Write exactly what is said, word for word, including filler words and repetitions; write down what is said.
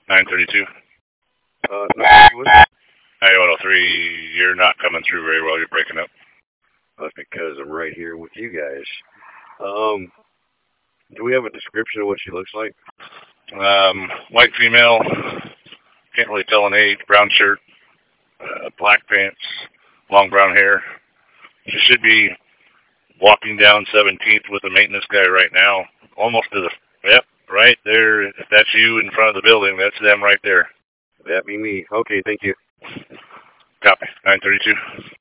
nine thirty-two. Uh, no, nine one oh three, you're not coming through very well. You're breaking up. that's because I'm right here with you guys. Um, do we have a description of what she looks like? Um, white female. Can't really tell an age. Brown shirt. Uh, black pants. Long brown hair. She should be walking down seventeenth with the maintenance guy right now. Almost to the... Yep, right there. If that's you in front of the building, that's them right there. That be me. Okay, thank you. Copy. nine thirty-two.